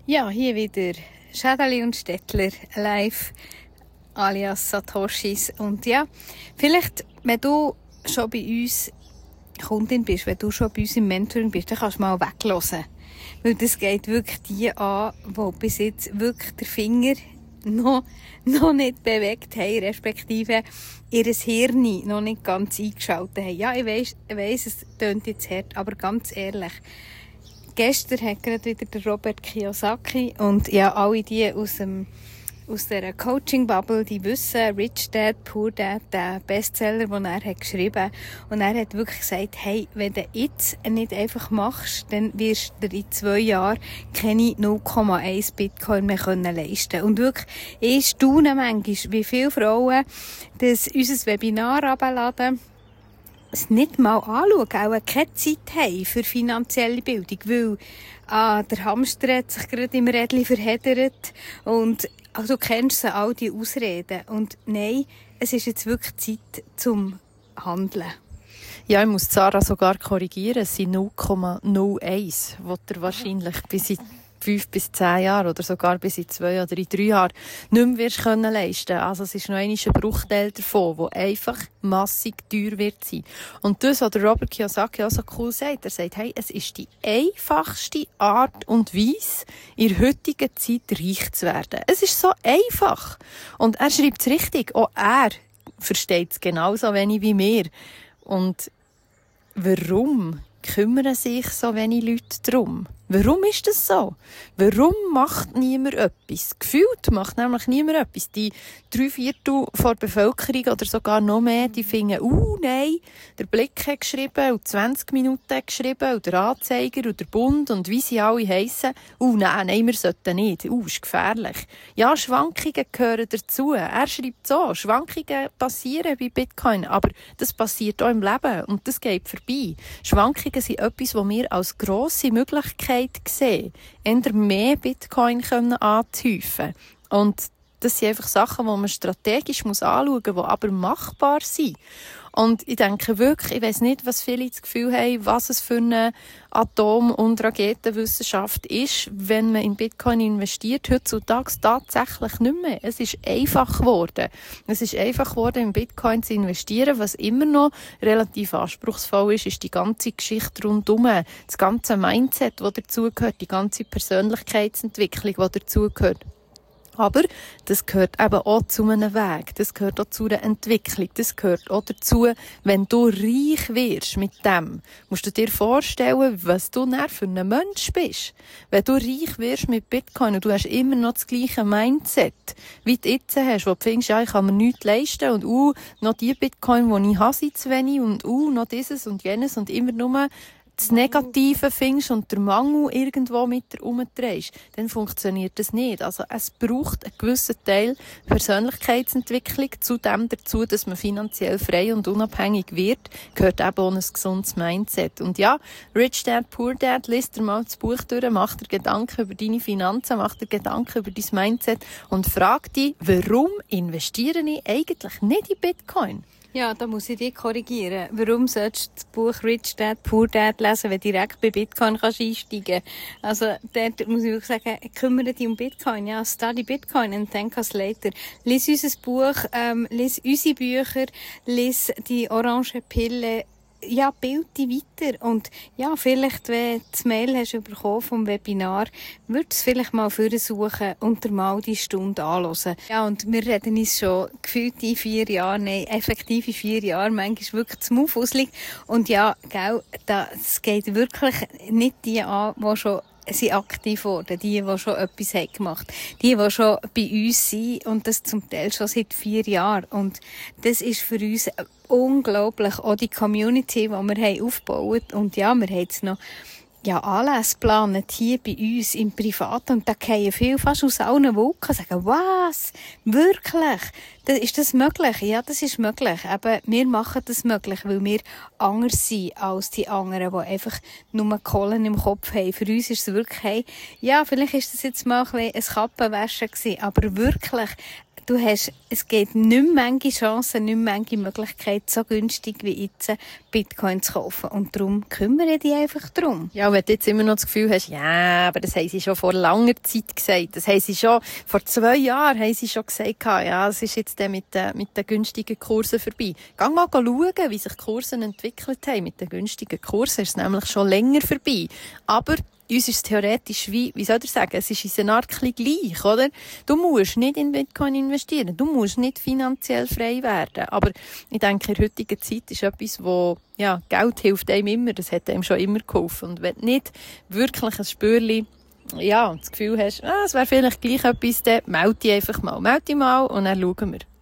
Ja, hier wieder Schädeli und Stettler live alias Satoshis. Und ja, vielleicht, wenn du schon bei uns Kundin bist, wenn du schon bei uns im Mentoring bist, dann kannst du mal weglassen. Weil das geht wirklich die an, die bis jetzt wirklich den Finger noch nicht bewegt haben, respektive ihr Hirn noch nicht ganz eingeschaltet haben. Ja, ich weiss, es tönt jetzt hart, aber ganz ehrlich, gestern hat gerade wieder der Robert Kiyosaki und ja, alle die aus dieser Coaching-Bubble, die wissen, Rich Dad, Poor Dad, der Bestseller, den er hat geschrieben. Und er hat wirklich gesagt, hey, wenn du jetzt nicht einfach machst, dann wirst du dir in 2 Jahren keine 0,1 Bitcoin mehr leisten können. Und wirklich, ich staune manchmal, wie viele Frauen das unser Webinar abladen, es nicht mal anschauen, auch keine Zeit haben für finanzielle Bildung, weil der Hamster hat sich gerade im Rädchen verheddert und also, du kennst all die Ausreden. Und nein, es ist jetzt wirklich Zeit zum Handeln. Ja, ich muss Sarah sogar korrigieren. Es sind 0,01, die er wahrscheinlich bis in 5 bis 10 Jahre oder sogar bis in 2 oder in 3 Jahren nicht mehr wirst können leisten. Also es ist noch ein Bruchteil davon, der einfach massig teuer wird sein. Und das, was der Robert Kiyosaki auch so cool sagt, er sagt, hey, es ist die einfachste Art und Weise, in der heutigen Zeit reich zu werden. Es ist so einfach. Und er schreibt es richtig. Auch er versteht es genauso wenig wie wir. Und warum kümmern sich so wenig Leute darum? Warum ist das so? Warum macht niemand etwas? Gefühlt macht nämlich niemand etwas. Die 3/4 der Bevölkerung oder sogar noch mehr, die finden, nein, der Blick hat geschrieben und 20 Minuten hat geschrieben und der Anzeiger und der Bund und wie sie alle heissen, nein, wir sollten nicht, ist gefährlich. Ja, Schwankungen gehören dazu. Er schreibt so, Schwankungen passieren bei Bitcoin, aber das passiert auch im Leben und das geht vorbei. Schwankungen sind etwas, was wir als grosse Möglichkeit sehen, eher mehr Bitcoin anzuhäufen. Und das sind einfach Sachen, die man strategisch anschauen muss, die aber machbar sind. Und ich denke wirklich, ich weiss nicht, was viele das Gefühl haben, was es für eine Atom- und Raketenwissenschaft ist, wenn man in Bitcoin investiert. Heutzutage tatsächlich nicht mehr. Es ist einfach geworden. Es ist einfach geworden, in Bitcoin zu investieren. Was immer noch relativ anspruchsvoll ist, ist die ganze Geschichte rundherum. Das ganze Mindset, das dazugehört, die ganze Persönlichkeitsentwicklung, die dazugehört. Aber das gehört eben auch zu einem Weg. Das gehört auch zu einer Entwicklung. Das gehört auch dazu, wenn du reich wirst mit dem, musst du dir vorstellen, was du dann für ein Mensch bist. Wenn du reich wirst mit Bitcoin und du hast immer noch das gleiche Mindset, wie du jetzt hast, wo du findest, ja, ich kann mir nichts leisten und noch die Bitcoin, die ich habe, sind zu wenig und noch dieses und jenes und immer nur das Negative findest und der Mangel irgendwo mit dir herumdrehst, dann funktioniert das nicht. Also es braucht einen gewissen Teil Persönlichkeitsentwicklung. Zudem dazu, dass man finanziell frei und unabhängig wird, gehört eben auch ein gesundes Mindset. Und ja, Rich Dad, Poor Dad, liest dir mal das Buch durch, mach dir Gedanken über deine Finanzen, mach dir Gedanken über dein Mindset und frag dich, warum investiere ich eigentlich nicht in Bitcoin? Ja, da muss ich dich korrigieren. Warum sollst du das Buch Rich Dad, Poor Dad lesen, wenn du direkt bei Bitcoin einsteigen kannst? Also, dort muss ich wirklich sagen, kümmere dich um Bitcoin. Ja, study Bitcoin and thank us later. Lies unser Buch, lies unsere Bücher, lies die orange Pille. Ja, bild dich weiter. Und ja, vielleicht, wenn du das Mail hast bekommen vom Webinar, würdest du es vielleicht mal vorsuchen und dir mal die Stunde anhören. Ja, und wir reden uns schon gefühlt in 4 Jahren, nein, effektiv in 4 Jahren, manchmal wirklich zum Aufhusling. Und ja, gell, das geht wirklich nicht die an, die schon sind aktiv worden, die schon etwas haben gemacht, die schon bei uns sind und das zum Teil schon seit 4 Jahren. Und das ist für uns unglaublich, auch die Community, die wir haben aufgebaut. Und ja, wir haben jetzt noch Anlässe geplant hier bei uns im Privaten und da fallen viele fast aus allen Wolken sagen, was? Wirklich? Ist das möglich? Ja, das ist möglich. Aber wir machen das möglich, weil wir anders sind als die anderen, die einfach nur Kohlen im Kopf haben. Für uns ist es wirklich, hey, ja, vielleicht ist das jetzt mal ein Kappenwaschen gewesen, aber wirklich, es gibt nicht mehr viele Chancen, nicht mehr viele Möglichkeiten, so günstig wie jetzt Bitcoin zu kaufen. Und darum kümmere dich einfach darum. Ja, wenn du jetzt immer noch das Gefühl hast, ja, aber das haben sie schon vor langer Zeit gesagt. Das haben sie schon, vor 2 Jahren haben sie schon gesagt, ja, es ist jetzt mit den günstigen Kursen vorbei. Geh mal schauen, wie sich die Kurse entwickelt haben. Mit den günstigen Kursen ist es nämlich schon länger vorbei. Aber uns ist es theoretisch wie soll ich sagen, es ist in einer Art gleich, oder? Du musst nicht in Bitcoin investieren, du musst nicht finanziell frei werden. Aber ich denke, in der heutigen Zeit ist etwas, wo, ja, Geld hilft einem immer, das hat einem schon immer geholfen. Und wenn du nicht wirklich ein Spürchen, ja, das Gefühl hast, es wäre vielleicht gleich etwas, dann melde dich einfach mal. Melde dich mal und dann schauen wir.